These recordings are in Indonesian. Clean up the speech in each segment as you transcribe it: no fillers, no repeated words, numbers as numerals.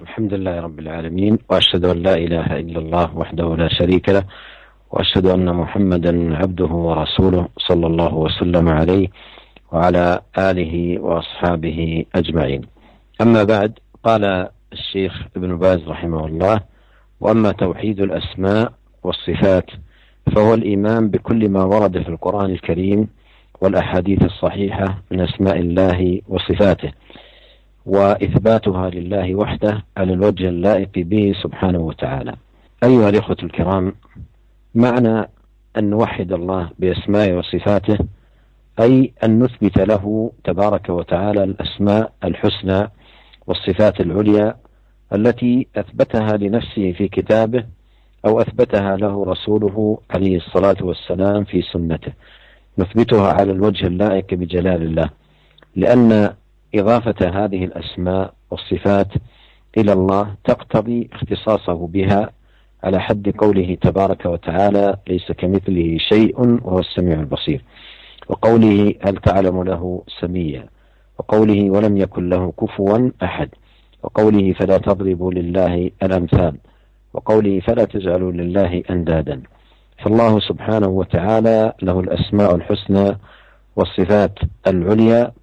الحمد لله رب العالمين، وأشهد أن لا إله إلا الله وحده لا شريك له، وأشهد أن محمدا عبده ورسوله صلى الله وسلم عليه وعلى آله وأصحابه أجمعين. أما بعد، قال الشيخ ابن باز رحمه الله: وأما توحيد الأسماء والصفات فهو الإيمان بكل ما ورد في القرآن الكريم والأحاديث الصحيحة من أسماء الله وصفاته، وإثباتها لله وحده على الوجه اللائق به سبحانه وتعالى. أيها الإخوة الكرام، معنى أن نوحد الله بأسماء وصفاته أي أن نثبت له تبارك وتعالى الأسماء الحسنى والصفات العليا التي أثبتها لنفسه في كتابه أو أثبتها له رسوله عليه الصلاة والسلام في سنته، نثبتها على الوجه اللائق بجلال الله، لأن إضافة هذه الأسماء والصفات إلى الله تقتضي اختصاصه بها، على حد قوله تبارك وتعالى: ليس كمثله شيء وهو السميع البصير، وقوله: هل تعلم له سميا، وقوله: ولم يكن له كفوا أحد، وقوله: فلا تضربوا لله الأمثال، وقوله: فلا تجعلوا لله أندادا. فالله سبحانه وتعالى له الأسماء الحسنى والصفات العليا،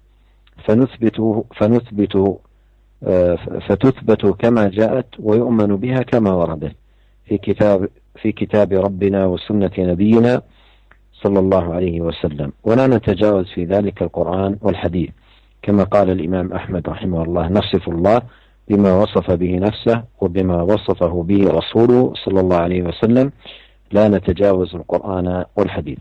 فتثبت كما جاءت ويؤمن بها كما وردت في كتاب ربنا وسنة نبينا صلى الله عليه وسلم، ولا نتجاوز في ذلك القرآن والحديث، كما قال الإمام أحمد رحمه الله: نصف الله بما وصف به نفسه وبما وصفه به رسوله صلى الله عليه وسلم، لا نتجاوز القرآن والحديث.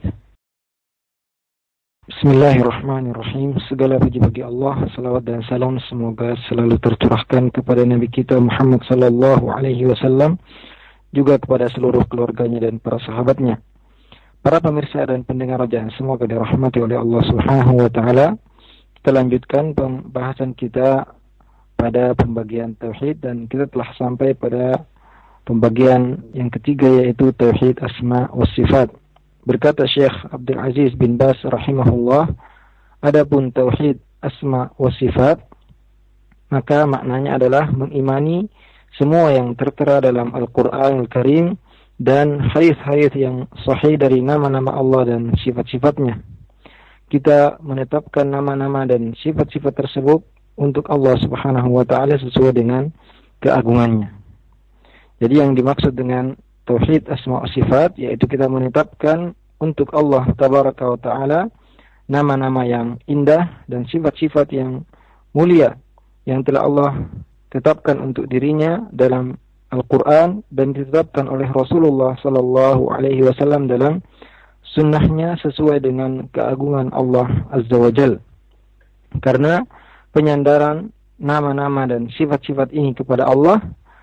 Bismillahirrahmanirrahim. Segala puji bagi Allah, salawat dan salam semoga selalu tercurahkan kepada Nabi kita Muhammad sallallahu alaihi wasallam, juga kepada seluruh keluarganya dan para sahabatnya. Para pemirsa dan pendengar raja, semoga dirahmati oleh Allah Subhanahu wa taala. Kita lanjutkan pembahasan kita pada pembagian tauhid, dan kita telah sampai pada pembagian yang ketiga, yaitu tauhid asma wa sifat. Berkata Syekh Abdul Aziz bin Baz rahimahullah, adapun tauhid asma wa sifat, maka maknanya adalah mengimani semua yang tertera dalam Al-Quran Al-Karim dan hadis-hadis yang sahih dari nama-nama Allah dan sifat-sifatnya. Kita menetapkan nama-nama dan sifat-sifat tersebut untuk Allah Subhanahu wa taala sesuai dengan keagungannya. Jadi yang dimaksud dengan tauhid asma wa sifat yaitu kita menetapkan untuk Allah tabaraka wa taala nama-nama yang indah dan sifat-sifat yang mulia yang telah Allah tetapkan untuk dirinya dalam Al-Quran dan ditetapkan oleh Rasulullah sallallahu alaihi wasallam dalam sunnahnya sesuai dengan keagungan Allah azza wa jal. Karena penyandaran nama-nama dan sifat-sifat ini kepada Allah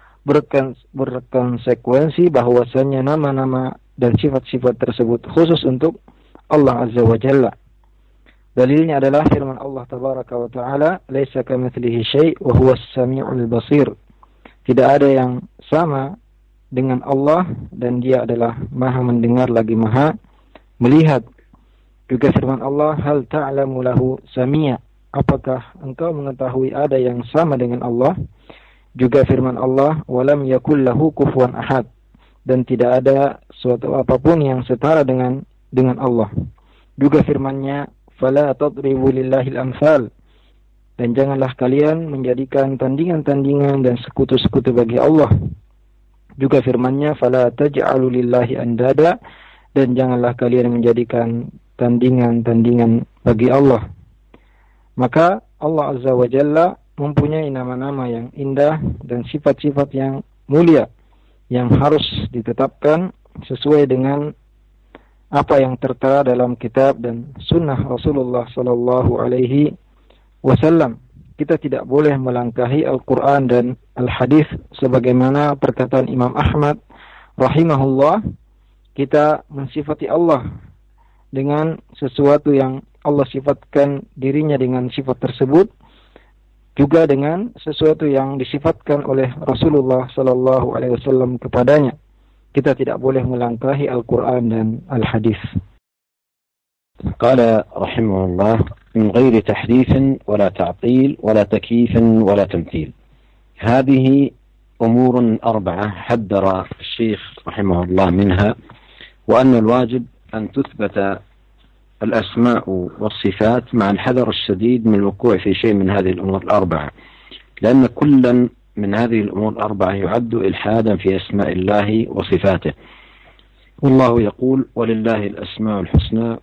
berkonsekuensi bahwasanya nama-nama dan sifat-sifat tersebut khusus untuk Allah azza wa jalla. Dalilnya adalah firman Allah tabaraka wa taala, laisa kamitslihi syai' wa huwas samiul basir. Tidak ada yang sama dengan Allah dan Dia adalah Maha mendengar lagi Maha melihat. Juga firman Allah, hal ta'lamu lahu samia, apakah engkau mengetahui ada yang sama dengan Allah? Juga firman Allah, walam yakul lahu kufuwan ahad, dan tidak ada suatu apapun yang setara dengan Allah. Juga firman-Nya, fala tadribu lillahil amsal, dan janganlah kalian menjadikan tandingan-tandingan dan sekutu-sekutu bagi Allah. Juga firman-Nya, fala taj'alu lillahi andada, dan janganlah kalian menjadikan tandingan-tandingan bagi Allah. Maka Allah azza wa jalla mempunyai nama-nama yang indah dan sifat-sifat yang mulia yang harus ditetapkan sesuai dengan apa yang tertera dalam kitab dan sunnah Rasulullah sallallahu alaihi wasallam. Kita tidak boleh melangkahi Al-Quran dan Al-Hadis sebagaimana perkataan Imam Ahmad rahimahullah. Kita mensifati Allah dengan sesuatu yang Allah sifatkan dirinya dengan sifat tersebut, juga dengan sesuatu yang disifatkan oleh Rasulullah sallallahu alaihi wasallam kepadanya. Kita tidak boleh melangkahi Al-Quran dan Al-Hadis. قال رحمه الله: من غير تحريف ولا تعطيل ولا تكييف ولا تمثيل. هذه أمور 4 حذر الشيخ رحمه الله منها، وأن الواجب أن تثبت الأسماء والصفات مع الحذر الشديد من الوقوع في شيء من هذه الأمور 4، لأن كلا من هذه الأمور 4 يعد إلحادا في أسماء الله وصفاته. والله يقول: ولله الأسماء الحسنى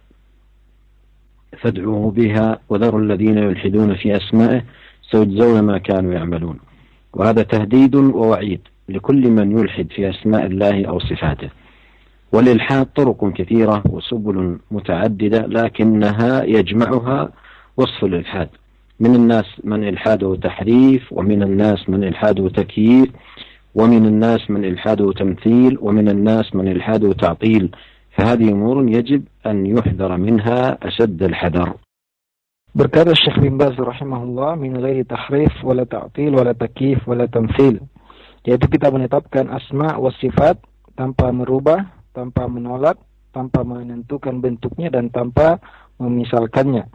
فادعوه بها وذروا الذين يلحدون في أسمائه سيجزون ما كانوا يعملون. وهذا تهديد ووعيد لكل من يلحد في أسماء الله أو صفاته. والإلحاد طرق كثيرة وسبل متعددة، لكنها يجمعها وصف الإلحاد. من الناس من إلحاده تحريف، ومن الناس من إلحاده تكييف، ومن الناس من إلحاده تمثيل، ومن الناس من إلحاده تعطيل. فهذه أمور يجب أن يحذر منها أشد الحذر. Berkata Syekh bin Baz rahimahullah, min ghairi tahrif wala ta'til wala takyif wala tamthil, yaitu kita menetapkan asma wa sifat tanpa merubah, tanpa menolak, tanpa menentukan bentuknya, dan tanpa memisalkannya.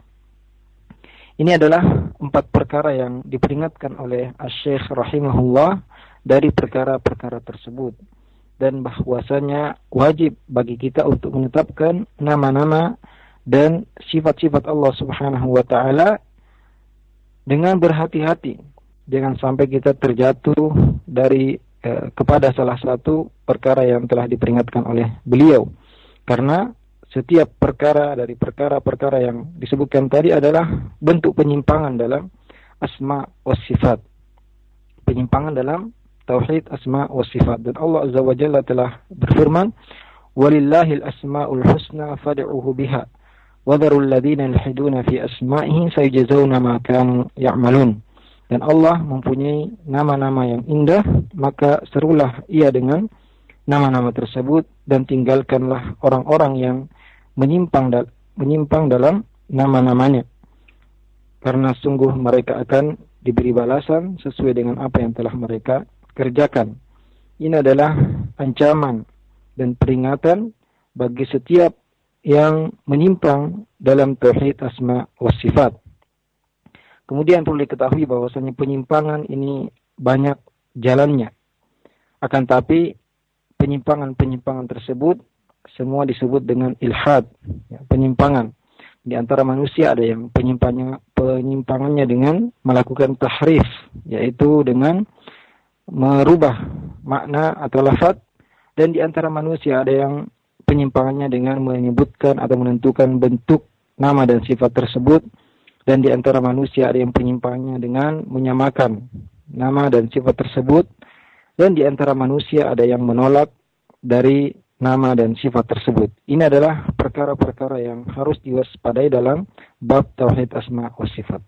Ini adalah 4 perkara yang diperingatkan oleh Asy-Syaikh rahimahullah dari perkara-perkara tersebut, dan bahwasanya wajib bagi kita untuk menetapkan nama-nama dan sifat-sifat Allah Subhanahu wa taala dengan berhati-hati, jangan sampai kita terjatuh dari kepada salah satu perkara yang telah diperingatkan oleh beliau. Karena setiap perkara dari perkara-perkara yang disebutkan tadi adalah bentuk penyimpangan dalam asma wa sifat, penyimpangan dalam tauhid asma wa sifat. Dan Allah Azza wa Jalla telah berfirman: walillahil asmaul husna fad'uhu biha wadharul ladzina yulhiduna fi asma'ihi sayujzauna ma kanu ya'malun. Dan Allah mempunyai nama-nama yang indah, maka serulah ia dengan nama-nama tersebut, dan tinggalkanlah orang-orang yang menyimpang dalam nama-namanya, karena sungguh mereka akan diberi balasan sesuai dengan apa yang telah mereka kerjakan. Ini adalah ancaman dan peringatan bagi setiap yang menyimpang dalam tauhid asma wa sifat. Kemudian perlu diketahui bahwasanya penyimpangan ini banyak jalannya. Akan tapi penyimpangan-penyimpangan tersebut semua disebut dengan ilhad, ya, penyimpangan. Di antara manusia ada yang penyimpangannya dengan melakukan tahrif, yaitu dengan merubah makna atau lafaz. Dan di antara manusia ada yang penyimpangannya dengan menyebutkan atau menentukan bentuk nama dan sifat tersebut. Dan di antara manusia ada yang penyimpangannya dengan menyamakan nama dan sifat tersebut. Dan di antara manusia ada yang menolak dari nama dan sifat tersebut. Ini adalah perkara-perkara yang harus diwaspadai dalam bab tauhid asma wa sifat.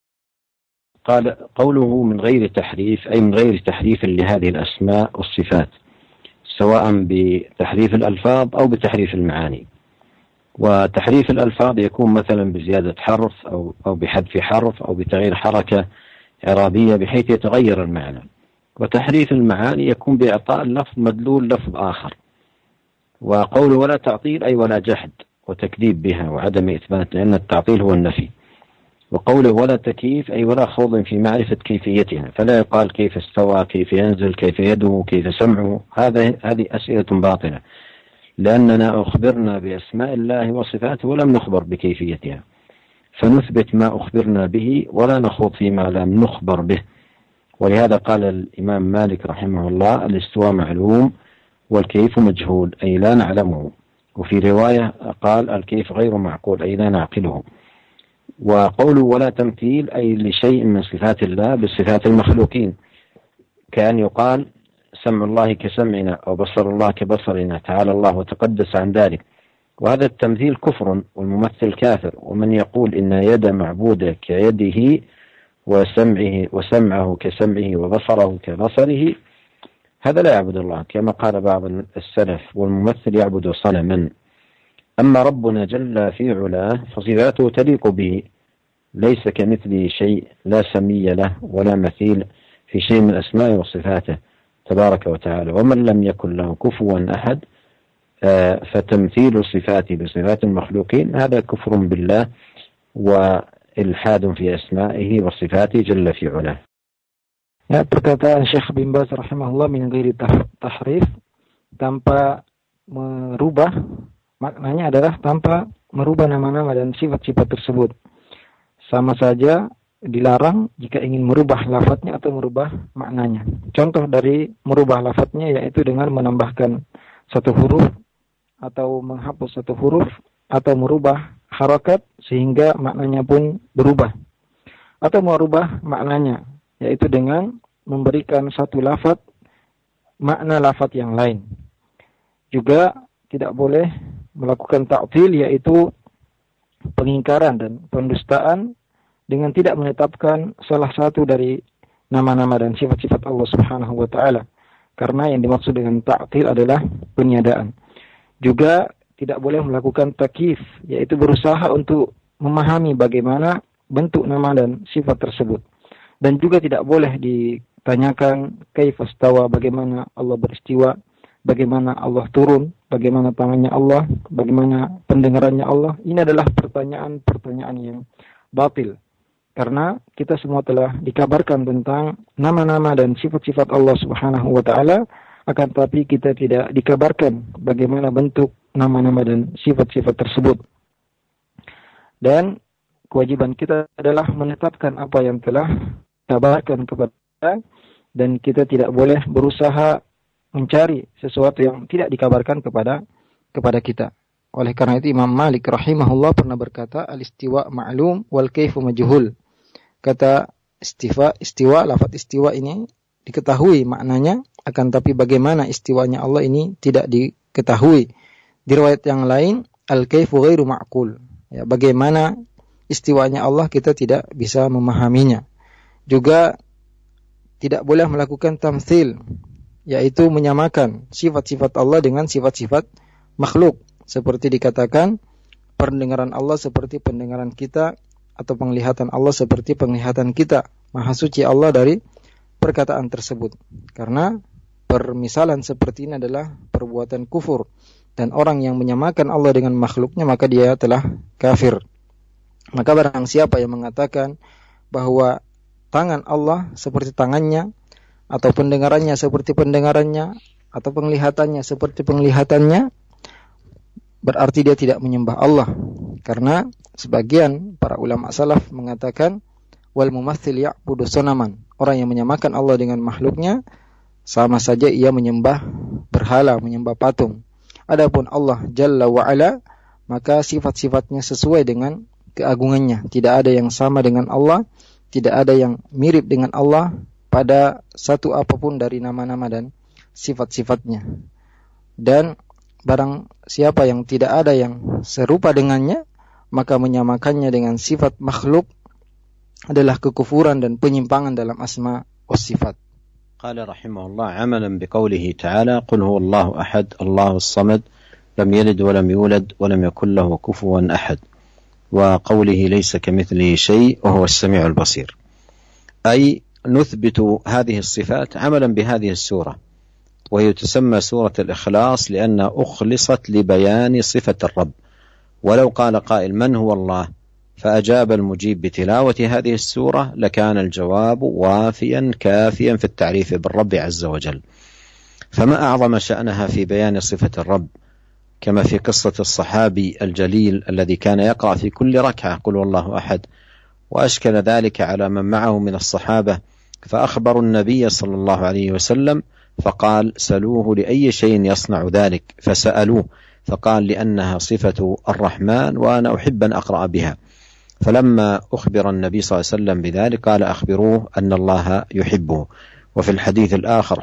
قال قوله من غير تحريف أي من غير تحريف لهذه الأسماء والصفات، سواء بتحريف الألفاظ أو بتحريف المعاني. وتحريف الألفاظ يكون مثلا بزيادة حرف أو بحذف حرف أو بتغيير حركة إعرابية بحيث يتغير المعنى. وتحريف المعاني يكون بإعطاء اللفظ مدلول لفظ آخر. وقوله ولا تعطيل أي ولا جحد وتكذيب بها وعدم إثبات، لأن التعطيل هو النفي. وقوله ولا تكييف أي ولا خوض في معرفة كيفيتها، فلا يقال كيف استوى، كيف ينزل، كيف يده، كيف سمعه. هذه أسئلة باطلة، لأننا أخبرنا بأسماء الله وصفاته ولم نخبر بكيفيتها، فنثبت ما أخبرنا به ولا نخوض فيما لم نخبر به. ولهذا قال الإمام مالك رحمه الله: الاستواء معلوم والكيف مجهول أي لا نعلمه. وفي رواية قال: الكيف غير معقول أي لا نعقله. وقوله ولا تمثيل أي لشيء من صفات الله بصفات المخلوقين، كأن يقال سمع الله كسمعنا أو بصر الله كبصرنا، تعالى الله وتقدس عن ذلك. وهذا التمثيل كفر، والممثل كافر. ومن يقول إن يد معبودة كيده وسمعه كسمعه وبصره كبصره، هذا لا يعبد الله، كما قال بعض السلف: والممثل يعبد صنما. أما ربنا جل في علاه فصفاته تليق به، ليس كمثله شيء، لا سمي له ولا مثيل في شيء من أسمائه وصفاته تبارك وتعالى. ومن لم يكن له كفوا أحد فتمثيل صفاته بصفات المخلوقين هذا كفر بالله وإلحاد في أسمائه وصفاته جل في علاه. Ya, perkataan Syekh bin Baz rahimahullah min ghairi tahrif, tanpa merubah, maknanya adalah tanpa merubah nama-nama dan sifat-sifat tersebut. Sama saja dilarang jika ingin merubah lafadznya atau merubah maknanya. Contoh dari merubah lafadznya yaitu dengan menambahkan satu huruf atau menghapus satu huruf atau merubah harakat sehingga maknanya pun berubah. Atau merubah maknanya yaitu dengan memberikan satu lafadz makna lafadz yang lain. Juga tidak boleh melakukan ta'til yaitu pengingkaran dan pendustaan dengan tidak menetapkan salah satu dari nama-nama dan sifat-sifat Allah Subhanahu wa taala. Karena yang dimaksud dengan ta'til adalah peniadaan. Juga tidak boleh melakukan takyif yaitu berusaha untuk memahami bagaimana bentuk nama dan sifat tersebut. Dan juga tidak boleh ditanyakan kaifa istawa, bagaimana Allah beristiwa, bagaimana Allah turun, bagaimana tangannya Allah, bagaimana pendengarannya Allah. Ini adalah pertanyaan-pertanyaan yang batil. Karena kita semua telah dikabarkan tentang nama-nama dan sifat-sifat Allah Subhanahu wa taala, akan tetapi kita tidak dikabarkan bagaimana bentuk nama-nama dan sifat-sifat tersebut. Dan kewajiban kita adalah menetapkan apa yang telah dikabarkan kepada kita, dan kita tidak boleh berusaha mencari sesuatu yang tidak dikabarkan kepada kita. Oleh karena itu Imam Malik rahimahullah pernah berkata, al-istiwa ma'lum wal kaifu majhul. Kata istiwa, lafaz istiwa ini diketahui maknanya, akan tapi bagaimana istiwanya Allah ini tidak diketahui. Di riwayat yang lain, al-kaifu ghairu ma'qul. Ya, bagaimana istiwanya Allah kita tidak bisa memahaminya. Juga tidak boleh melakukan tamtsil, yaitu menyamakan sifat-sifat Allah dengan sifat-sifat makhluk. Seperti dikatakan, pendengaran Allah seperti pendengaran kita, atau penglihatan Allah seperti penglihatan kita. Maha suci Allah dari perkataan tersebut. Karena permisalan seperti ini adalah perbuatan kufur. Dan orang yang menyamakan Allah dengan makhluknya, maka dia telah kafir. Maka barang siapa yang mengatakan bahwa tangan Allah seperti tangannya, atau pendengarannya seperti pendengarannya, atau penglihatannya seperti penglihatannya, berarti dia tidak menyembah Allah. Karena sebagian para ulama salaf mengatakan wal mumaththil ya'budu sonaman. Orang yang menyamakan Allah dengan makhluknya sama saja ia menyembah berhala, menyembah patung. Adapun Allah Jalla wa Ala, maka sifat-sifatnya sesuai dengan keagungannya. Tidak ada yang sama dengan Allah, tidak ada yang mirip dengan Allah pada satu apapun dari nama-nama dan sifat-sifatnya. Dan barang siapa yang tidak ada yang serupa dengannya, maka menyamakannya dengan sifat makhluk adalah kekufuran dan penyimpangan dalam asma wa sifat. قال رحمه الله عملا بقوله تعالى قل هو الله أحد الله الصمد لم يلد ولم يولد ولم يكن له كفوا أحد وقوله ليس كمثله شيء وهو السميع البصير، أي نثبت هذه الصفات عملا بهذه السورة، وهي تسمى سورة الإخلاص لأنها أخلصت لبيان صفة الرب. ولو قال قائل من هو الله فأجاب المجيب بتلاوة هذه السورة لكان الجواب وافيا كافيا في التعريف بالرب عز وجل. فما أعظم شأنها في بيان صفة الرب، كما في قصة الصحابي الجليل الذي كان يقرأ في كل ركعة قل والله أحد، وأشكل ذلك على من معه من الصحابة فأخبروا النبي صلى الله عليه وسلم فقال سلوه لأي شيء يصنع ذلك، فسألوه فقال لأنها صفة الرحمن وأنا أحب أن أقرأ بها. فلما أخبر النبي صلى الله عليه وسلم بذلك قال أخبروه أن الله يحبه، وفي الحديث الآخر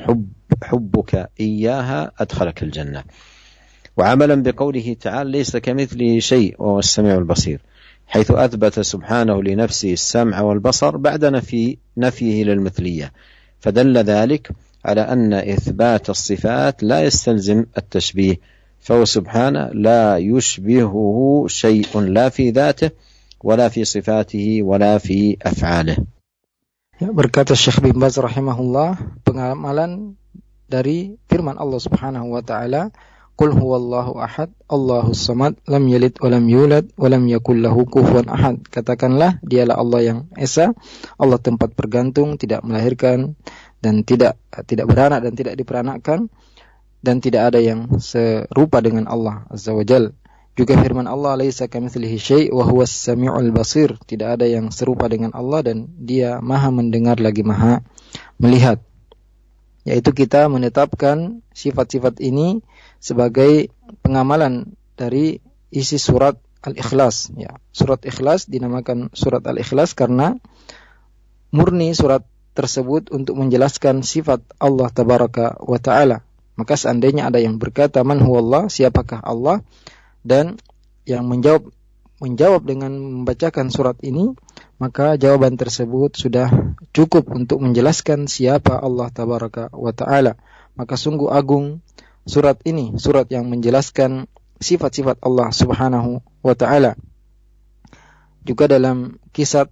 حبك إياها أدخلك الجنة. وعملا بقوله تعالى ليس كمثله شيء وهو السميع البصير، حيث أثبت سبحانه لنفسه السمع والبصر بعد نفيه للمثلية، فدل ذلك على أن إثبات الصفات لا يستلزم التشبيه، فهو سبحانه لا يشبهه شيء لا في ذاته ولا في صفاته ولا في أفعاله. Ya, berkata Syekh bin Baz rahimahullah, pengamalan dari firman Allah Subhanahu wa taala, Qul huwallahu ahad, Allahus samad, lam yalid wa lam yulad wa lam yakul lahu kufuwan ahad. Katakanlah, dialah Allah yang esa, Allah tempat bergantung, tidak melahirkan dan tidak beranak dan tidak diperanakkan, dan tidak ada yang serupa dengan Allah Azza wa Jalla. Juga firman Allah, laisa kamitslihi syai' wa huwas samiul basir. Tidak ada yang serupa dengan Allah dan Dia Maha mendengar lagi Maha melihat. Yaitu kita menetapkan sifat-sifat ini sebagai pengamalan dari isi surat Al-Ikhlas. Ya, surat Ikhlas dinamakan surat Al-Ikhlas karena murni surat tersebut untuk menjelaskan sifat Allah Tabaraka wa Ta'ala. Maka seandainya ada yang berkata, man huwallah, siapakah Allah? Dan yang menjawab dengan membacakan surat ini, maka jawaban tersebut sudah cukup untuk menjelaskan siapa Allah Tabaraka wa Ta'ala. Maka sungguh agung surat ini, surat yang menjelaskan sifat-sifat Allah Subhanahu wa Ta'ala. Juga dalam kisah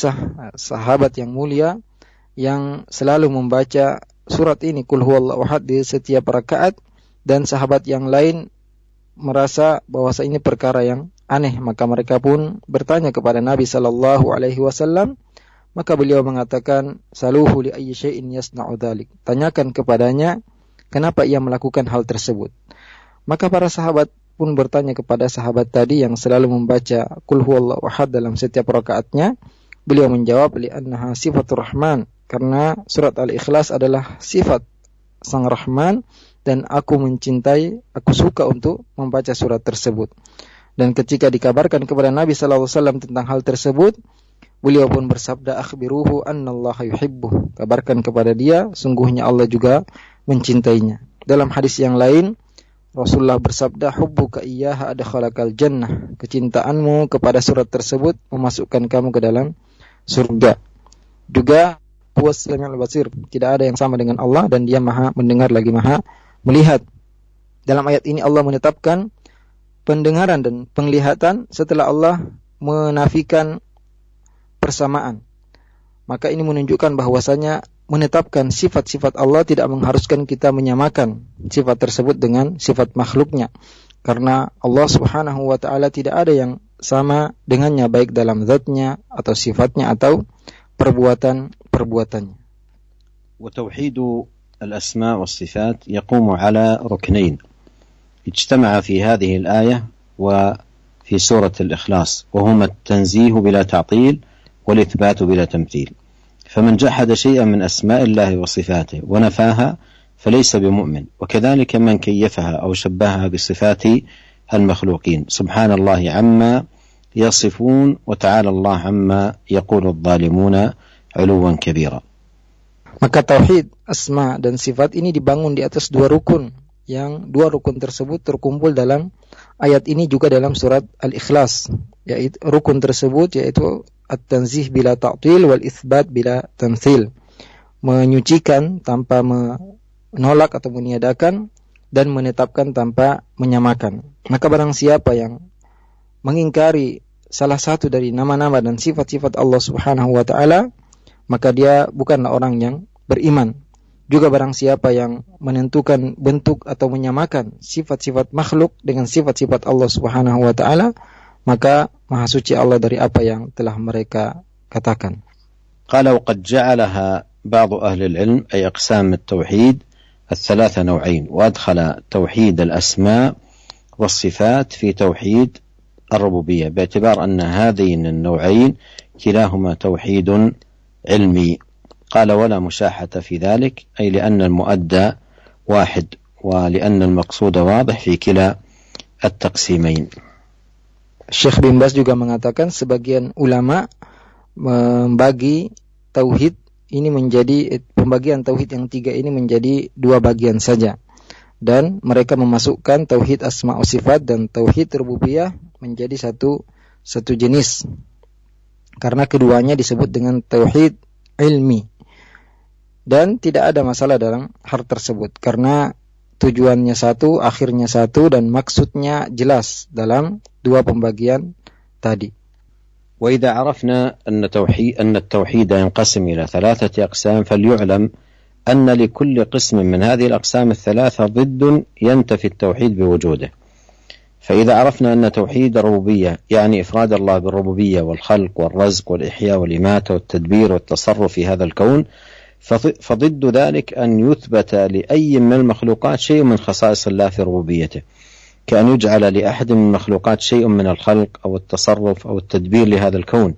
sahabat yang mulia yang selalu membaca surat ini, Qul huwallahu ahad, di setiap rakaat, dan sahabat yang lain merasa bahwa ini perkara yang aneh, maka mereka pun bertanya kepada Nabi sallallahu alaihi wasallam, maka beliau mengatakan, saluhu li ayyi syai'in yasna'u dzalik. Tanyakan kepadanya kenapa ia melakukan hal tersebut. Maka para sahabat pun bertanya kepada sahabat tadi yang selalu membaca Qul huwallahu ahad dalam setiap rakaatnya. Beliau menjawab, li'annaha sifatur rahman, karena surat Al-Ikhlas adalah sifat Sang Rahman, dan aku suka untuk membaca surat tersebut. Dan ketika dikabarkan kepada Nabi sallallahu alaihi wasallam tentang hal tersebut, beliau pun bersabda, akhbiruhu annallaha yuhibbuh. Kabarkan kepada dia, sungguhnya Allah juga mencintainya. Dalam hadis yang lain, Rasulullah bersabda, hubbuka iyyaha adkhalakal jannah. Kecintaanmu kepada surat tersebut memasukkan kamu ke dalam surga. Juga huwas samiul basir, tidak ada yang sama dengan Allah dan Dia Maha mendengar lagi Maha melihat. Dalam ayat ini Allah menetapkan pendengaran dan penglihatan setelah Allah menafikan persamaan. Maka ini menunjukkan bahwasanya menetapkan sifat-sifat Allah tidak mengharuskan kita menyamakan sifat tersebut dengan sifat makhluknya. Karena Allah Subhanahu wa Ta'ala tidak ada yang sama dengannya, baik dalam zatnya atau sifatnya atau perbuatannya. وتوحيد الأسماء والصفات يقوم على ركنين اجتمع في هذه الآية وفي سورة الإخلاص، وهما التنزيه بلا تعطيل والإثبات بلا تمثيل. فمن جحد شيئا من أسماء الله وصفاته ونفاها فليس بمؤمن، وكذلك من كيفها أو شبهها بصفات المخلوقين. سبحان الله عما يصفون وتعالى الله عما يقول الظالمون علوا كبيرا. Maka tauhid asma dan sifat ini dibangun di atas dua rukun, yang dua rukun tersebut terkumpul dalam ayat ini juga dalam surat Al-Ikhlas. Yaitu rukun tersebut yaitu at-tanzih bila ta'til wal itsbat bila tamtsil. Menyucikan tanpa menolak atau meniadakan, dan menetapkan tanpa menyamakan. Maka barang siapa yang mengingkari salah satu dari nama-nama dan sifat-sifat Allah Subhanahu wa Ta'ala, maka dia bukanlah orang yang beriman. Juga barang siapa yang menentukan bentuk atau menyamakan sifat-sifat makhluk dengan sifat-sifat Allah Subhanahu wa Ta'ala, maka maha suci Allah dari apa yang telah mereka katakan. Qala wa qad ja'alaha ba'd ahli al-'ilm ay aqsam at-tauhid الثلاثة نوعين، وأدخل توحيد الأسماء والصفات في توحيد الربوبية، باعتبار أن هذين النوعين كلاهما توحيد علمي. قال ولا مشاحة في ذلك، أي لأن المؤدى واحد ولأن المقصود واضح في كلا التقسيمين. Syekh bin Baz juga mengatakan sebagian ulama membagi tauhid ini menjadi, pembagian tauhid yang tiga ini menjadi dua bagian saja, dan mereka memasukkan tauhid asma wa sifat dan tauhid rububiyah menjadi satu jenis, karena keduanya disebut dengan tauhid ilmi. Dan tidak ada masalah dalam hal tersebut, karena tujuannya satu, akhirnya satu, dan maksudnya jelas dalam dua pembagian tadi. وإذا عرفنا أن التوحيد ينقسم إلى ثلاثة أقسام، فليعلم أن لكل قسم من هذه الأقسام الثلاثة ضد ينتفي التوحيد بوجوده. فإذا عرفنا أن توحيد الربوبية يعني إفراد الله بالربوبية والخلق والرزق والإحياء والإماتة والتدبير والتصرف في هذا الكون، فضد ذلك أن يثبت لأي من المخلوقات شيء من خصائص الله في ربوبيته، كأن يجعل لأحد من المخلوقات شيء من الخلق أو التصرف أو التدبير لهذا الكون،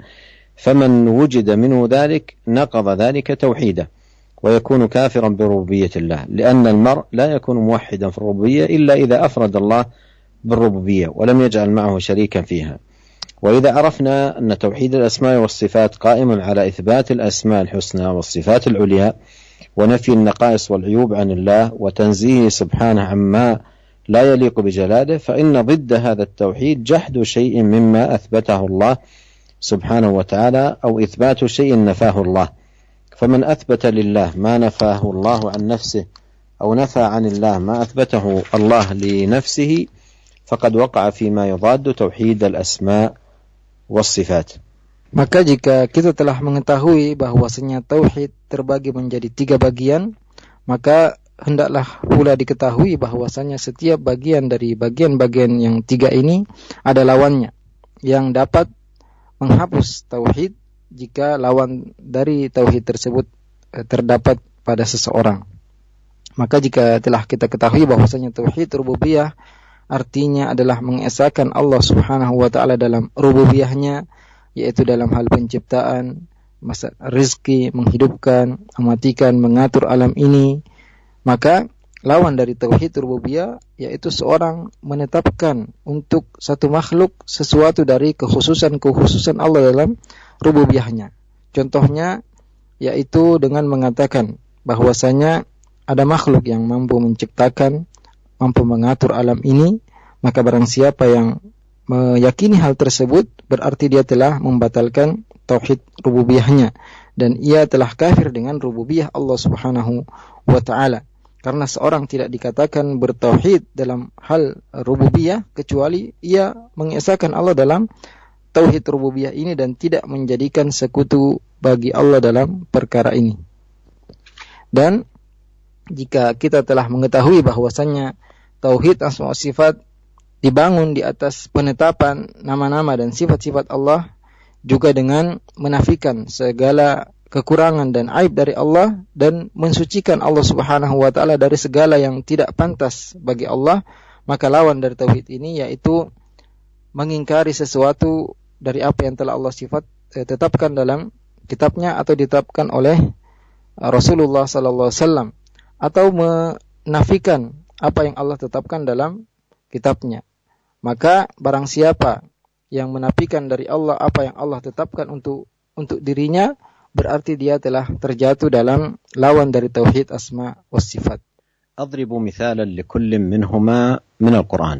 فمن وجد منه ذلك نقض ذلك توحيده ويكون كافرا بربوبية الله، لأن المرء لا يكون موحدا في الربوبية إلا إذا أفرد الله بالربوبية ولم يجعل معه شريكا فيها. وإذا عرفنا أن توحيد الأسماء والصفات قائم على إثبات الأسماء الحسنى والصفات العليا ونفي النقائص والعيوب عن الله وتنزيهه سبحانه عما لا يليق بجلاله، فإن ضد هذا التوحيد جحد شيء مما أثبته الله سبحانه وتعالى أو إثبات شيء نفاه الله. فمن أثبت لله ما نفاه الله عن نفسه أو نفى عن الله ما أثبته الله لنفسه faqad waqa'a fima yadaddu tauhid al-asma was-sifat. Maka jika kita telah mengetahui bahwasanya tauhid terbagi menjadi 3 bagian, maka hendaklah pula diketahui bahwasanya setiap bagian dari bagian-bagian yang 3 ini ada lawannya yang dapat menghapus tauhid jika lawan dari tauhid tersebut terdapat pada seseorang. Maka jika telah kita ketahui bahwasanya tauhid rububiyah artinya adalah mengesahkan Allah Subhanahu wa taala dalam rububiyahnya, yaitu dalam hal penciptaan, rezeki, menghidupkan, mematikan, mengatur alam ini. Maka lawan dari tauhid rububiyah yaitu seorang menetapkan untuk satu makhluk sesuatu dari kekhususan Allah dalam rububiyahnya. Contohnya yaitu dengan mengatakan bahwasanya ada makhluk yang mampu menciptakan, mampu mengatur alam ini, maka barang siapa yang meyakini hal tersebut berarti dia telah membatalkan tauhid rububiyahnya dan ia telah kafir dengan rububiyah Allah Subhanahu wa taala. Karena seorang tidak dikatakan bertauhid dalam hal rububiyah kecuali ia mengesahkan Allah dalam tauhid rububiyah ini dan tidak menjadikan sekutu bagi Allah dalam perkara ini. Dan jika kita telah mengetahui bahwasannya tauhid asma wa sifat dibangun di atas penetapan nama-nama dan sifat-sifat Allah, juga dengan menafikan segala kekurangan dan aib dari Allah dan mensucikan Allah Subhanahu wa taala dari segala yang tidak pantas bagi Allah, maka lawan dari tauhid ini yaitu mengingkari sesuatu dari apa yang telah Allah tetapkan dalam kitabnya atau ditetapkan oleh Rasulullah sallallahu alaihi wasallam, atau menafikan apa yang Allah tetapkan dalam kitabnya. Maka barang siapa yang menafikan dari Allah apa yang Allah tetapkan untuk dirinya, berarti dia telah terjatuh dalam lawan dari tauhid asma was sifat. أضرب مثالا لكل منهما من القرآن.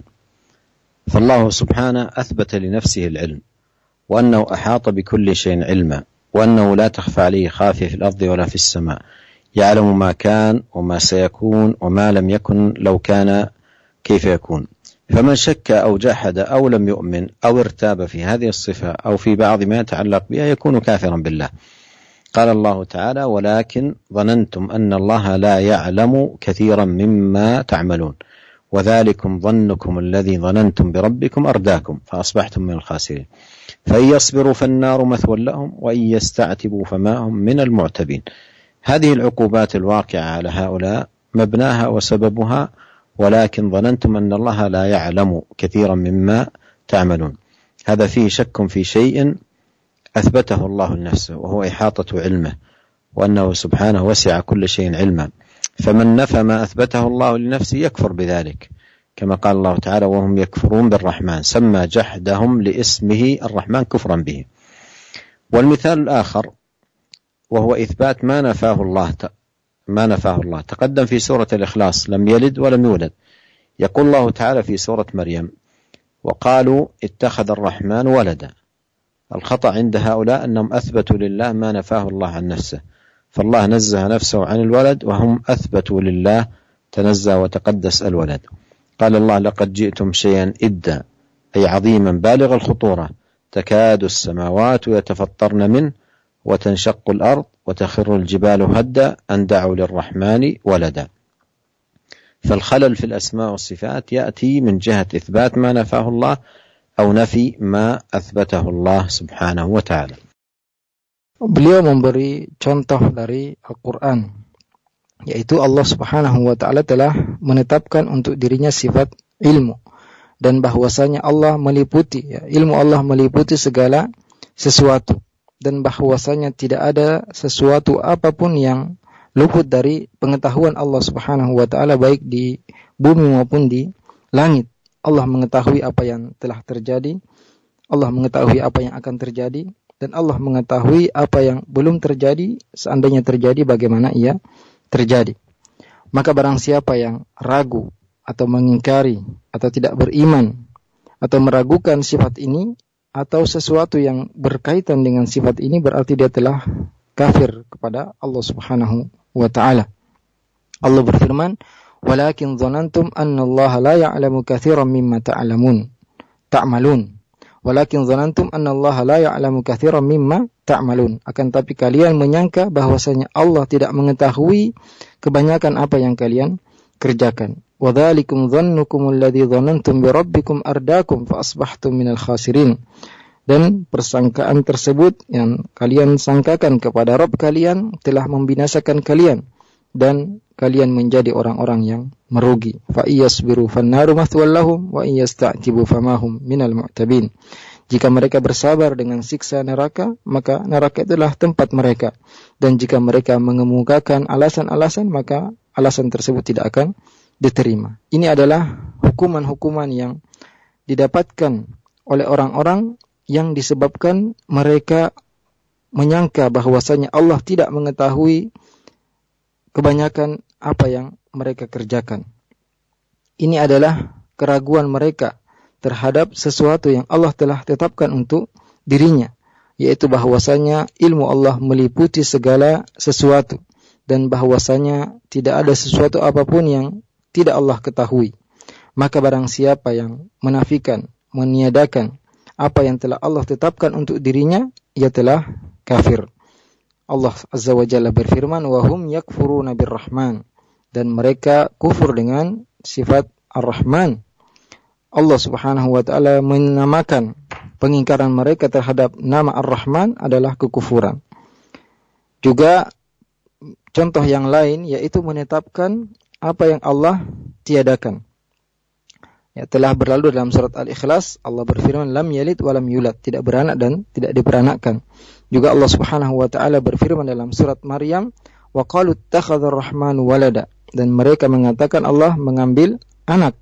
فالله سبحانه أثبت لنفسه العلم وأنه أحاط بكل شيء علما وأنه لا تخفى عليه خافية في الأرض ولا في السماء، يعلم ما كان وما سيكون وما لم يكن لو كان كيف يكون. فمن شك أو جحد أو لم يؤمن أو ارتاب في هذه الصفة أو في بعض ما يتعلق بها يكون كافرا بالله. قال الله تعالى: ولكن ظننتم أن الله لا يعلم كثيرا مما تعملون وذلكم ظنكم الذي ظننتم بربكم أرداكم فأصبحتم من الخاسرين. فإن يصبروا فالنار مثوى لهم وإن يستعتبوا فما هم من المعتبين. هذه العقوبات الواقعة على هؤلاء مبناها وسببها ولكن ظننتم أن الله لا يعلم كثيرا مما تعملون. هذا فيه شك في شيء أثبته الله لنفسه وهو إحاطة علمه، وأنه سبحانه وسع كل شيء علما، فمن نفى ما أثبته الله لنفسه يكفر بذلك، كما قال الله تعالى: وهم يكفرون بالرحمن، سمى جحدهم لاسمه الرحمن كفرا به. والمثال الآخر وهو إثبات ما نفاه الله تقدم في سورة الإخلاص: لم يلد ولم يولد. يقول الله تعالى في سورة مريم: وقالوا اتخذ الرحمن ولدا. الخطأ عند هؤلاء أنهم أثبتوا لله ما نفاه الله عن نفسه، فالله نزه نفسه عن الولد وهم أثبتوا لله تنزه وتقدس الولد. قال الله: لقد جئتم شيئا إدا، أي عظيما بالغ الخطورة، تكاد السماوات يتفطرن منه وتنشق الأرض وتخر الجبال هدا أن دعوا للرحمن ولدا. فالخلل في الأسماء والصفات يأتي من جهة إثبات ما نفاه الله أو نفي ما أثبته الله سبحانه وتعالى. Beliau memberi contoh dari Al-Quran, yaitu Allah Subhanahu wa ta'ala telah menetapkan untuk dirinya sifat ilmu, dan bahwasanya Allah meliputi, ilmu Allah meliputi segala sesuatu, dan bahwasanya tidak ada sesuatu apapun yang luput dari pengetahuan Allah Subhanahu wa ta'ala, baik di bumi maupun di langit. Allah mengetahui apa yang telah terjadi, Allah mengetahui apa yang akan terjadi, dan Allah mengetahui apa yang belum terjadi, seandainya terjadi bagaimana ia terjadi. Maka barang siapa yang ragu atau mengingkari atau tidak beriman atau meragukan sifat ini atau sesuatu yang berkaitan dengan sifat ini, berarti dia telah kafir kepada Allah Subhanahu wa ta'ala. Allah berfirman, "Walakin dhanantum anna Allah la ya'lamu katsiran mimma ta'malun." Walakin dhanantum anna Allah la ya'lamu katsiran mimma ta'malun. Akan tapi kalian menyangka bahwasanya Allah tidak mengetahui kebanyakan apa yang kalian kerjakan. Wa dzalikum dhannukum alladzi dhanantum bi rabbikum ardaakum fa asbahtum minal khasirin. Dan persangkaan tersebut yang kalian sangkakan kepada Rabb kalian telah membinasakan kalian, dan kalian menjadi orang-orang yang merugi. Fa iyasbiru fannaru mathwal lahum wa iyasta'tibu famahum minal mu'tabin. Jika mereka bersabar dengan siksa neraka, maka neraka itulah tempat mereka. Dan jika mereka mengemukakan alasan-alasan, maka alasan tersebut tidak akan diterima. Ini adalah hukuman-hukuman yang didapatkan oleh orang-orang yang disebabkan mereka menyangka bahwasanya Allah tidak mengetahui kebanyakan apa yang mereka kerjakan. Ini adalah keraguan mereka terhadap sesuatu yang Allah telah tetapkan untuk dirinya, yaitu bahwasanya ilmu Allah meliputi segala sesuatu, dan bahwasanya tidak ada sesuatu apapun yang tidak Allah ketahui. Maka barang siapa yang menafikan, meniadakan apa yang telah Allah tetapkan untuk dirinya, ia telah kafir. Allah Azza wa Jalla berfirman, wa hum yakfuruna birrahman, dan mereka kufur dengan sifat Ar-Rahman. Allah Subhanahu wa ta'ala menamakan pengingkaran mereka terhadap nama Ar-Rahman adalah kekufuran. Juga contoh yang lain yaitu menetapkan apa yang Allah tiadakan. Ya, telah berlalu dalam surat Al-Ikhlas, Allah berfirman, lam yalid wa lam yulad, tidak beranak dan tidak diperanakkan. Juga Allah Subhanahu wa ta'ala berfirman dalam surat Maryam, wa qalu ittakhadha ar-rahmanu walada, dan mereka mengatakan Allah mengambil anak.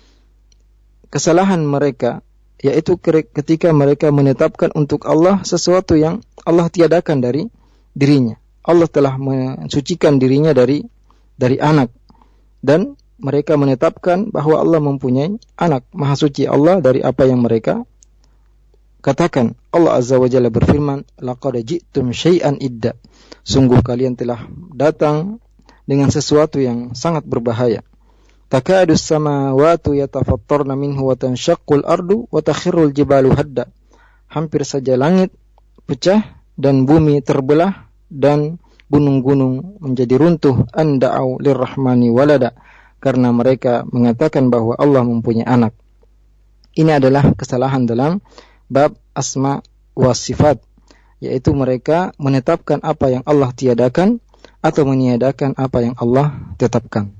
Kesalahan mereka yaitu ketika mereka menetapkan untuk Allah sesuatu yang Allah tiadakan dari dirinya. Allah telah mensucikan dirinya dari anak, dan mereka menetapkan bahwa Allah mempunyai anak. Maha suci Allah dari apa yang mereka katakan. Allah Azza wa Jalla berfirman, laqad ji'tum syai'an idda, sungguh kalian telah datang dengan sesuatu yang sangat berbahaya. Takadus samawati yatafattarna minhu wa tanshaqqul ardu wa takhirrul jibalu hadda, hampir saja langit pecah dan bumi terbelah dan gunung-gunung menjadi runtuh, anda'u lirrahmani walada, karena mereka mengatakan bahwa Allah mempunyai anak. Ini adalah kesalahan dalam bab asma wa sifat, yaitu mereka menetapkan apa yang Allah tiadakan atau meniadakan apa yang Allah tetapkan.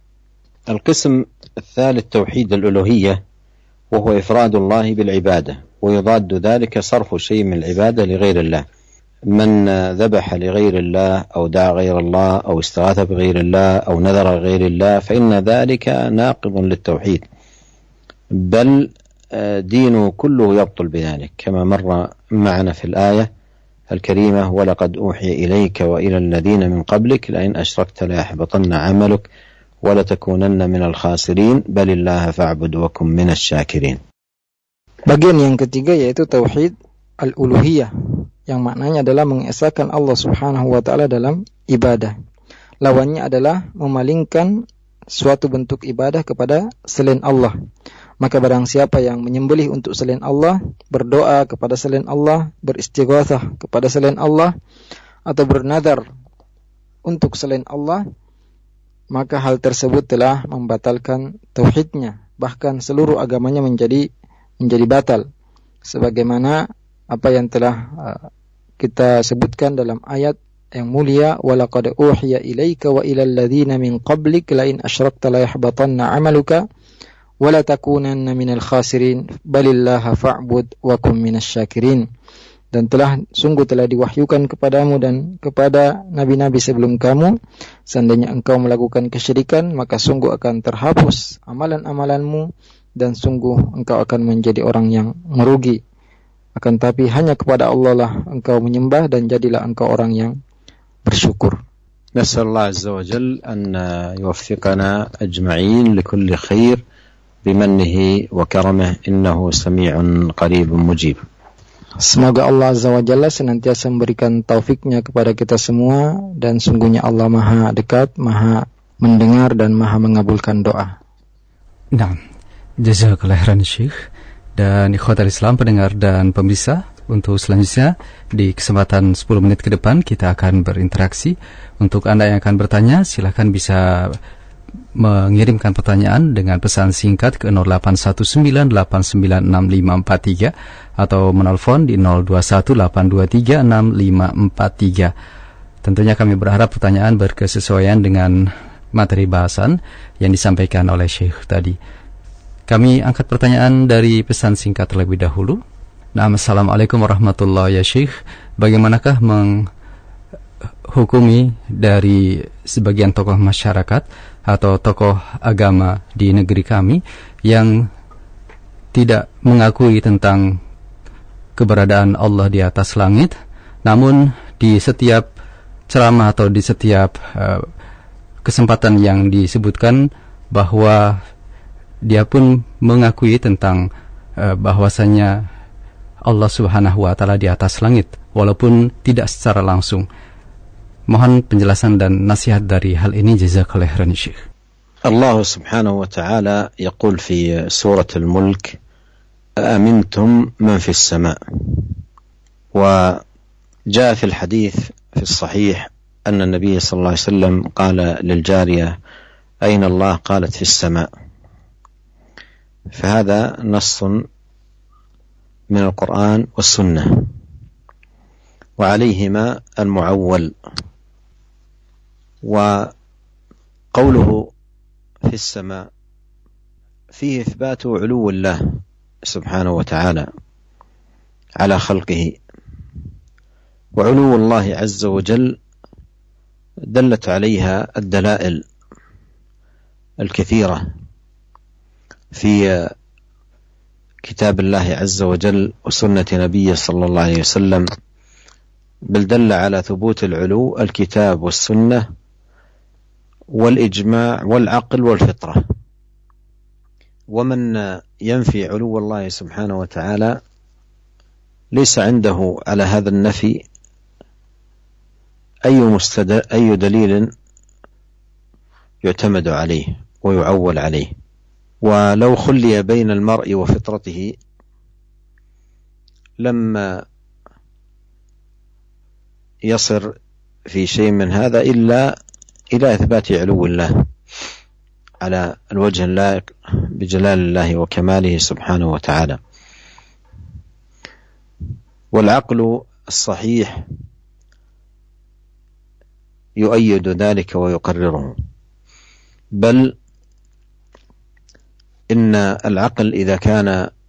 القسم الثالث توحيد الألوهية، وهو إفراد الله بالعبادة، ويضاد ذلك صرف شيء من العبادة لغير الله. من ذبح لغير الله أو دعا غير الله أو استغاث بغير الله أو نذر غير الله فإن ذلك ناقض للتوحيد، بل دينه كله يبطل بذلك، كما مر معنا في الآية الكريمة، ولقد أوحي إليك وإلى الذين من قبلك لئن أشركت ليحبطن عملك ولتكونن من الخاسرين بل الله فاعبد وكن من الشاكرين. Bagian yang ketiga yaitu tauhid al-uluhiyah, yang maknanya adalah mengesahkan Allah Subhanahu wa ta'ala dalam ibadah. Lawannya adalah memalingkan suatu bentuk ibadah kepada selain Allah. Maka barang siapa yang menyembelih untuk selain Allah, berdoa kepada selain Allah, beristighatsah kepada selain Allah, atau bernadar untuk selain Allah, maka hal tersebut telah membatalkan tauhidnya, bahkan seluruh agamanya menjadi batal, sebagaimana apa yang telah kita sebutkan dalam ayat yang mulia, walaqad uhiya ilaika wa ilal ladzina min qablik la in asyrakta la yahbatanna 'amaluka wa la takunanna minal khasirin balillaha fa'bud wa kum minasyakirin. Dan sungguh telah diwahyukan kepadamu dan kepada nabi-nabi sebelum kamu, seandainya engkau melakukan kesyirikan, maka sungguh akan terhapus amalan-amalanmu dan sungguh engkau akan menjadi orang yang merugi. Akan tapi hanya kepada Allah lah engkau menyembah dan jadilah engkau orang yang bersyukur. نسأل الله عز وجل أن يوفقنا أجمعين لكل خير بمنه وكرمه إنه سميع قريب مجيب. Semoga Allah Azza wa Jalla senantiasa memberikan taufiknya kepada kita semua, dan sungguhnya Allah Maha dekat, Maha mendengar dan Maha mengabulkan doa. Nah, jazakallahu khairan Syekh. Dan ikhwatal Islam, pendengar dan pemirsa, untuk selanjutnya di kesempatan 10 menit ke depan kita akan berinteraksi. Untuk Anda yang akan bertanya, silakan bisa mengirimkan pertanyaan dengan pesan singkat ke 0819896543 atau menelpon di 0218236543. Tentunya kami berharap pertanyaan berkesesuaian dengan materi bahasan yang disampaikan oleh Syekh tadi. Kami angkat pertanyaan dari pesan singkat terlebih dahulu. Nah, assalamualaikum warahmatullahi wabarakatuh. Syekh, bagaimanakah menghukumi dari sebagian tokoh masyarakat atau tokoh agama di negeri kami yang tidak mengakui tentang keberadaan Allah di atas langit, namun di setiap ceramah atau di setiap kesempatan yang disebutkan bahwa dia pun mengakui tentang bahwasanya Allah Subhanahu wa taala di atas langit walaupun tidak secara langsung. Mohon penjelasan dan nasihat dari hal ini, jazakallahu khairan Syekh. Allah Subhanahu wa taala يقول في سورة الملك أأمنتم من في السماء. وجاء في الحديث في الصحيح أن النبي صلى الله عليه وسلم قال للجارية أين الله؟ قالت في السماء. فهذا نص من القرآن والسنة وعليهما المعول. وقوله في السماء فيه إثبات علو الله سبحانه وتعالى على خلقه، وعلو الله عز وجل دلت عليها الدلائل الكثيرة في كتاب الله عز وجل وسنة نبيه صلى الله عليه وسلم، بل دل على ثبوت العلو الكتاب والسنة والإجماع والعقل والفطرة. ومن ينفي علو الله سبحانه وتعالى ليس عنده على هذا النفي أي دليل يعتمد عليه ويعول عليه. ولو خلي بين المرء وفطرته لما يصر في شيء من هذا إلا إلى إثبات علو الله على الوجه اللائق بجلال الله وكماله سبحانه وتعالى. والعقل الصحيح يؤيد ذلك ويقرره، بل إن العقل إذا كان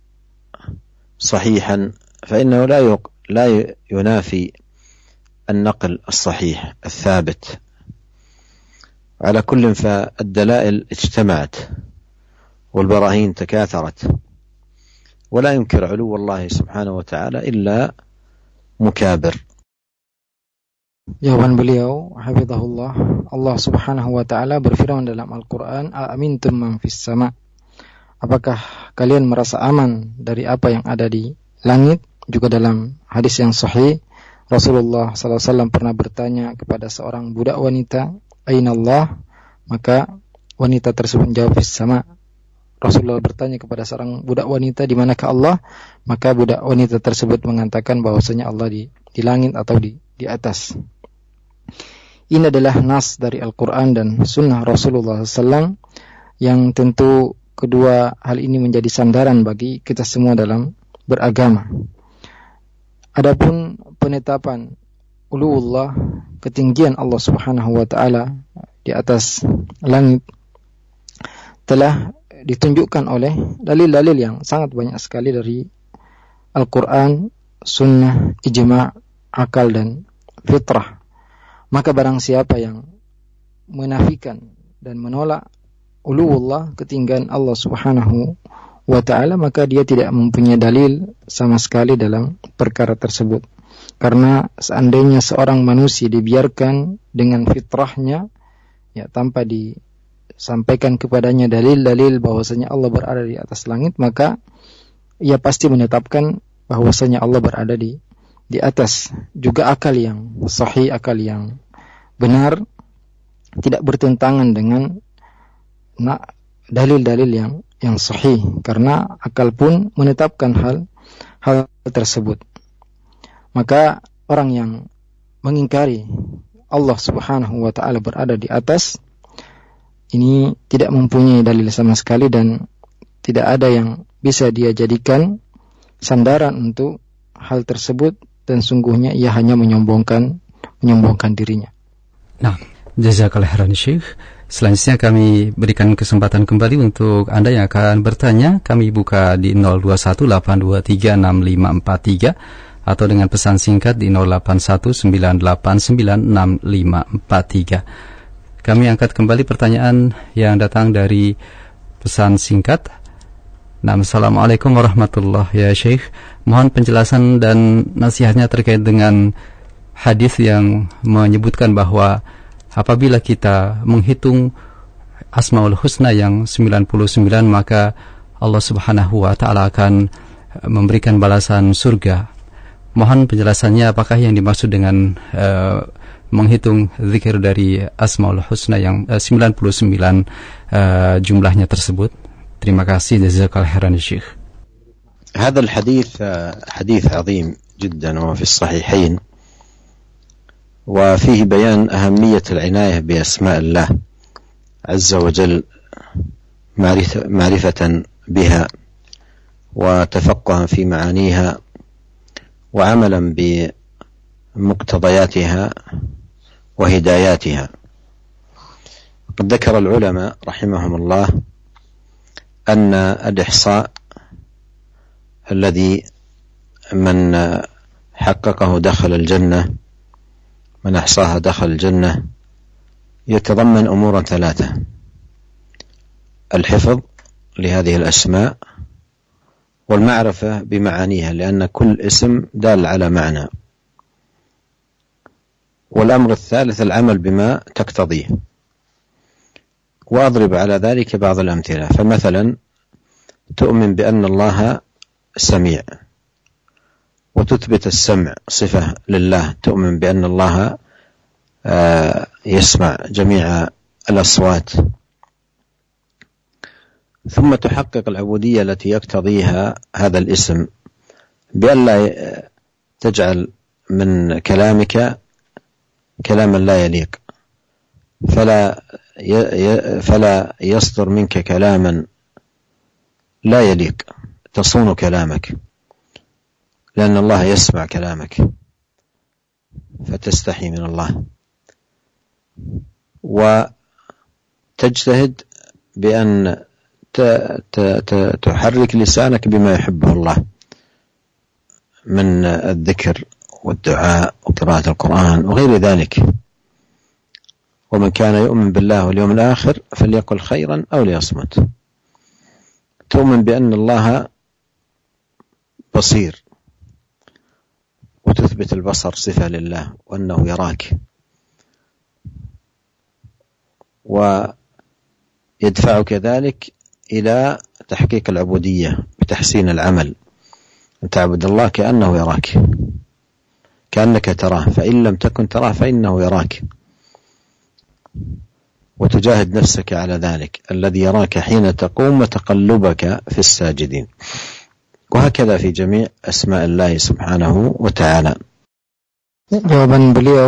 صحيحا فإنه لا ينافي النقل الصحيح الثابت. على كل فالدلائل اجتمعت والبراهين تكاثرت، ولا ينكر علو الله سبحانه وتعالى إلا مكابر. Jawaban beliau, hafizahullah, Allah Subhanahu wa taala berfirman dalam Al-Qur'an, "Aamintum man fis sama'." Apakah kalian merasa aman dari apa yang ada di langit? Juga dalam hadis yang sahih, Rasulullah SAW pernah bertanya kepada seorang budak wanita, "Aina Allah?" Maka wanita tersebut menjawab, "Fis sama'." Rasulullah bertanya kepada seorang budak wanita, "Di manakah Allah?" Maka budak wanita tersebut mengatakan bahwasanya Allah di langit atau di atas. Ini adalah nas dari Al-Quran dan Sunnah Rasulullah SAW, yang tentu kedua hal ini menjadi sandaran bagi kita semua dalam beragama. Adapun penetapan uluwullah, ketinggian Allah Subhanahu wa taala di atas langit, telah ditunjukkan oleh dalil-dalil yang sangat banyak sekali dari Al-Quran, Sunnah, Ijma', akal dan fitrah. Maka barang siapa yang menafikan dan menolak uluwullah, ketinggian Allah Subhanahu wa ta'ala, maka dia tidak mempunyai dalil sama sekali dalam perkara tersebut. Karena seandainya seorang manusia dibiarkan dengan fitrahnya, ya, tanpa disampaikan kepadanya dalil-dalil bahwasanya Allah berada di atas langit, maka ia pasti menetapkan bahwasanya Allah berada di atas. Juga akal yang sahih, akal yang benar, tidak bertentangan dengan dalil-dalil yang sahih, karena akal pun menetapkan hal tersebut. Maka orang yang mengingkari Allah Subhanahu wa ta'ala berada di atas, ini tidak mempunyai dalil sama sekali, dan tidak ada yang bisa dia jadikan sandaran untuk hal tersebut, dan sungguhnya ia hanya menyombongkan dirinya. Nah, jazakallahu khairan Syekh. Selanjutnya kami berikan kesempatan kembali untuk Anda yang akan bertanya. Kami buka di 0218236543 atau dengan pesan singkat di 0819896543. Kami angkat kembali pertanyaan yang datang dari pesan singkat. Assalamualaikum warahmatullahi ya Syekh. Mohon penjelasan dan nasihatnya terkait dengan hadis yang menyebutkan bahwa apabila kita menghitung Asmaul Husna yang 99, maka Allah Subhanahu wa ta'ala akan memberikan balasan surga. Mohon penjelasannya, apakah yang dimaksud dengan menghitung zikir dari Asmaul Husna yang 99 jumlahnya tersebut? Terima kasih. Jazakallahu khairan Syekh. هذا الحديث حديث عظيم جدا وفي الصحيحين، وفيه بيان أهمية العناية بأسماء الله عز وجل، معرفة بها وتفقها في معانيها وعملا بمقتضياتها وهداياتها. قد ذكر العلماء رحمهم الله أن الإحصاء الذي من حققه دخل الجنة، من أحصاها دخل الجنة، يتضمن أمورا ثلاثة: الحفظ لهذه الأسماء، والمعرفة بمعانيها لأن كل اسم دال على معنى، والأمر الثالث العمل بما تقتضيه. وأضرب على ذلك بعض الأمثلة. فمثلا تؤمن بأن الله سميع، وتثبت السمع صفة لله، تؤمن بأن الله يسمع جميع الأصوات، ثم تحقق العبودية التي يقتضيها هذا الاسم، بأن لا تجعل من كلامك كلاما لا يليق، فلا يصدر منك كلاما لا يليق، تصون كلامك، لأن الله يسمع كلامك فتستحي من الله، وتجتهد بأن تحرك لسانك بما يحبه الله من الذكر والدعاء وقراءة القرآن وغير ذلك. ومن كان يؤمن بالله واليوم الآخر فليقل خيرا أو ليصمت. تؤمن بأن الله بصير، وتثبت البصر صفة لله وأنه يراك، ويدفعك ذلك إلى تحقيق العبودية بتحسين العمل، أن تعبد الله كأنه يراك، كأنك تراه، فإن لم تكن تراه فإنه يراك، وتجاهد نفسك على ذلك الذي يراك حين تقوم وتقلبك في الساجدين. وهكذا في جميع أسماء الله سبحانه وتعالى. Jawaban beliau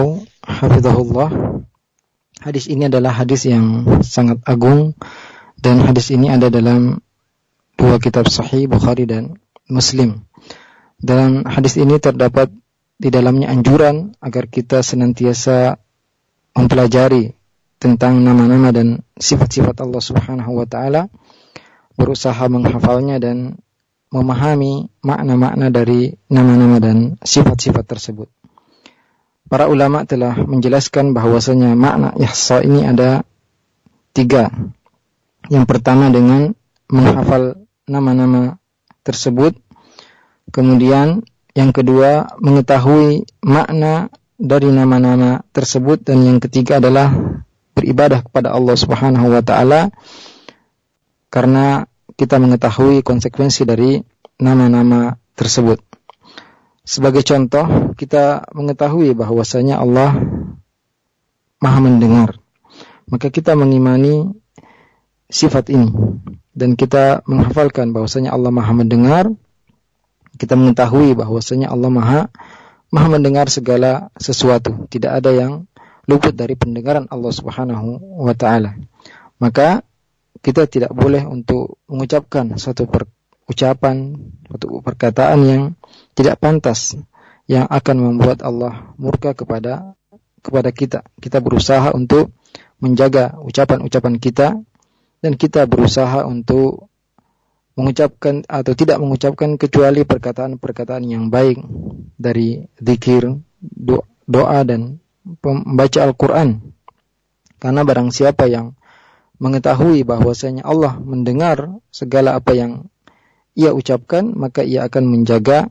hafizahullah, hadis ini adalah hadis yang sangat agung, dan hadis ini ada dalam dua kitab sahih, Bukhari dan Muslim. Dalam hadis ini terdapat di dalamnya anjuran agar kita senantiasa mempelajari tentang nama-nama dan sifat-sifat Allah Subhanahu wa taala, berusaha menghafalnya dan memahami makna-makna dari nama-nama dan sifat-sifat tersebut. Para ulama telah menjelaskan bahwasanya makna ihsa ini ada 3. Yang pertama dengan menghafal nama-nama tersebut. Kemudian yang kedua mengetahui makna dari nama-nama tersebut, dan yang ketiga adalah beribadah kepada Allah Subhanahu wa taala karena kita mengetahui konsekuensi dari nama-nama tersebut. Sebagai contoh, kita mengetahui bahwasanya Allah Maha mendengar. Maka kita mengimani sifat ini dan kita menghafalkan bahwasanya Allah Maha mendengar. Kita mengetahui bahwasanya Allah Maha mendengar segala sesuatu. Tidak ada yang luput dari pendengaran Allah Subhanahu wa taala. Maka kita tidak boleh untuk mengucapkan suatu ucapan, suatu perkataan yang tidak pantas, yang akan membuat Allah murka kepada kita. Kita berusaha untuk menjaga ucapan-ucapan kita, dan kita berusaha untuk mengucapkan atau tidak mengucapkan kecuali perkataan-perkataan yang baik dari zikir, doa dan membaca Al-Quran. Karena barang siapa yang mengetahui bahwasanya Allah mendengar segala apa yang ia ucapkan, maka ia akan menjaga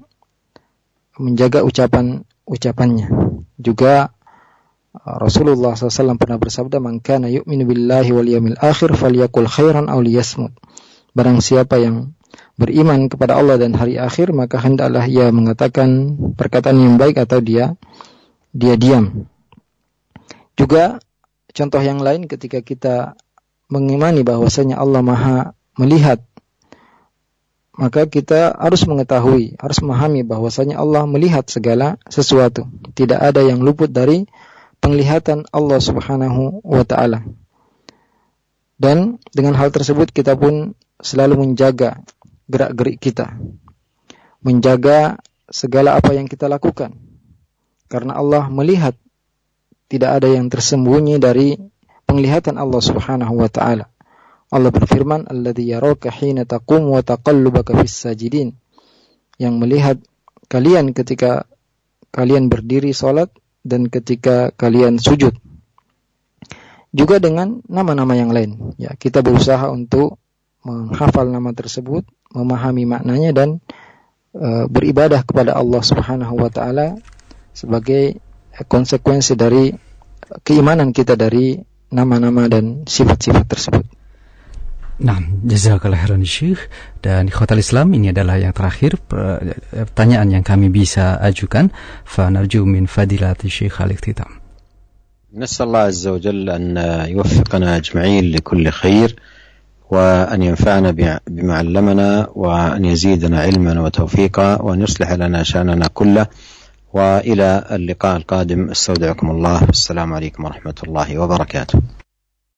ucapannya. Juga Rasulullah SAW pernah bersabda, "Man kana yu'minu billahi wal yawmil akhir falyaqul khairan aw liyasmut." Barang siapa yang beriman kepada Allah dan hari akhir, maka hendaklah ia mengatakan perkataan yang baik atau dia diam. Juga contoh yang lain, ketika kita mengimani bahwasanya Allah Maha melihat, maka kita harus mengetahui, harus memahami bahwasanya Allah melihat segala sesuatu. Tidak ada yang luput dari penglihatan Allah Subhanahu wa taala. Dan dengan hal tersebut kita pun selalu menjaga gerak-gerik kita, menjaga segala apa yang kita lakukan, karena Allah melihat. Tidak ada yang tersembunyi dari penglihatan Allah Subhanahu wa taala. Allah berfirman, "Alladzi yaraka hina taqum wa taqallubaka fis sajidin." Yang melihat kalian ketika kalian berdiri salat dan ketika kalian sujud. Juga dengan nama-nama yang lain. Ya, kita berusaha untuk menghafal nama tersebut, memahami maknanya, dan beribadah kepada Allah Subhanahu wa taala sebagai konsekuensi dari keimanan kita dari nama-nama dan sifat-sifat tersebut. Nah, jazakallahu khairan Syekh. Dan ikhwatal Islam, ini adalah yang terakhir pertanyaan yang kami bisa ajukan. Fa narju min fadilati Syekh al-ikhtitam. نسأل الله عز وجل أن يوفقنا أجمعين لكل خير، وأن ينفعنا بما علمنا، وأن يزيدنا علما وتوفيقا، وأن يصلح لنا شأننا كله. وإلى اللقاء القادم، استودعكم الله، السلام عليكم ورحمة الله وبركاته.